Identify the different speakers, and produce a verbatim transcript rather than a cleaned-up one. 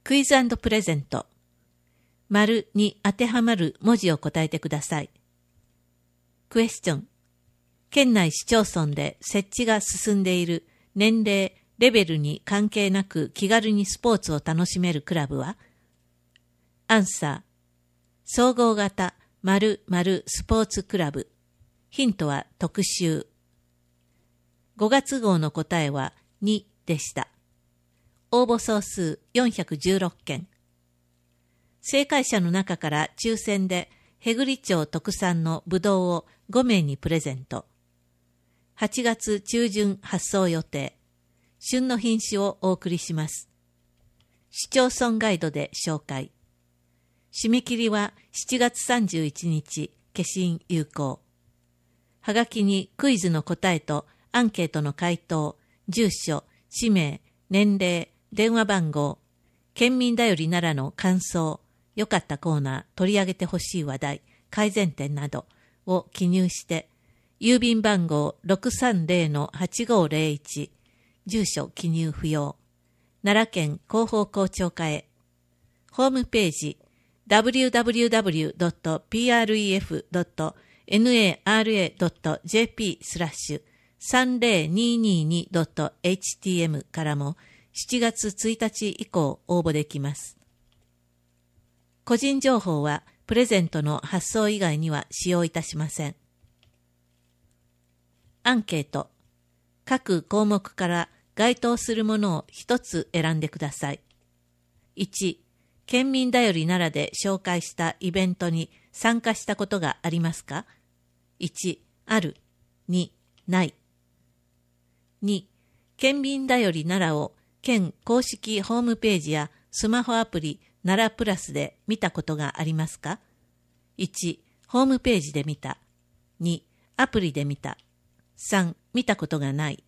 Speaker 1: クイズ&プレゼント。丸に当てはまる文字を答えてください。クエスチョン。県内市町村で設置が進んでいる年齢、レベルに関係なく気軽にスポーツを楽しめるクラブは？アンサー。総合型〇〇スポーツクラブ。ヒントは特集。ごがつ号の答えはにでした。応募総数よんひゃくじゅうろっけん。正解者の中から抽選で、へぐり町特産のぶどうをごめいにプレゼント。はちがつちゅうじゅん発送予定。旬の品種をお送りします。市町村ガイドで紹介。締め切りはしちがつさんじゅういちにち、消印有効。はがきにクイズの答えとアンケートの回答、住所、氏名、年齢、電話番号、県民だより奈良の感想、良かったコーナー、取り上げてほしい話題、改善点などを記入して、郵便番号 ろくさんぜろのはちごぜろいち、住所記入不要、奈良県広報校長課へ、ホームページ ダブリューダブリューダブリュードットピーアールイーエフドットナラドットジェーピー スラッシュさんぜろにににドットエイチティーエム からもしちがつついたち以降応募できます。個人情報はプレゼントの発送以外には使用いたしません。アンケート。各項目から該当するものを一つ選んでください。いち、県民だより奈良で紹介したイベントに参加したことがありますか？いち、ある。に、ない。に、県民だより奈良を県公式ホームページやスマホアプリ奈良プラスで見たことがありますか？いち、ホームページで見た。に、アプリで見た。さん、見たことがない。